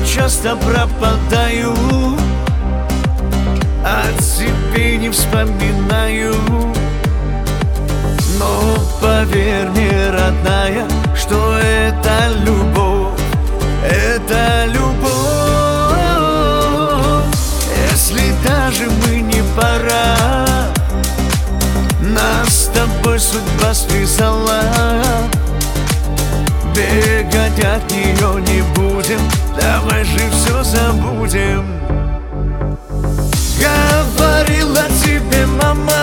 часто пропадаю, о тебе не вспоминаю. Но поверь мне, родная, что это любовь, это любовь. Если даже мы не пара, нас с тобой судьба связала. Бегать от нее не будем, давай же все забудем. Говорила тебе мама,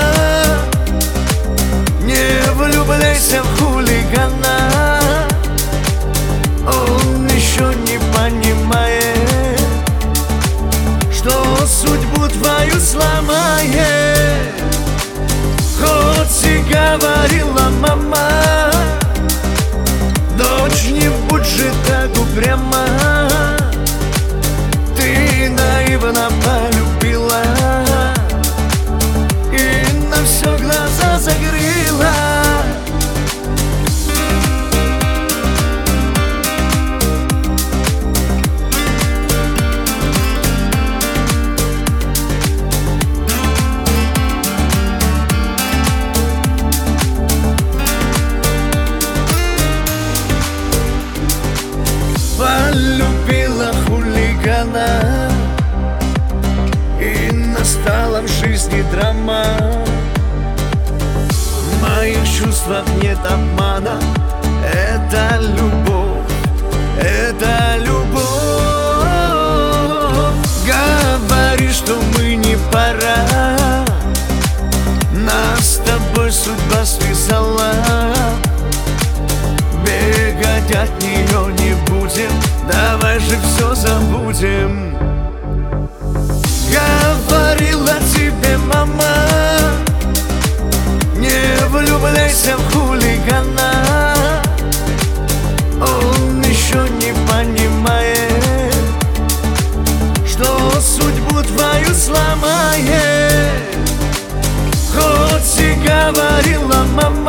не влюбляйся в хулигана. Он еще не понимает, что судьбу твою сломает. Хоть и говорила мама, дочь, не будь же так упряма. Ты наивно полюбила и на все глаза закрыла. Полюбила хулигана, и настала в жизни драма. В моих чувствах нет обмана, это любовь, это любовь. Говоришь, что мы не пара, нас с тобой судьба связала. Бегать от нее не будем, давай же все забудем. Говорила тебе мама, не влюбляйся в хулигана. Он еще не понимает, что судьбу твою сломает. Хоть и говорила мама,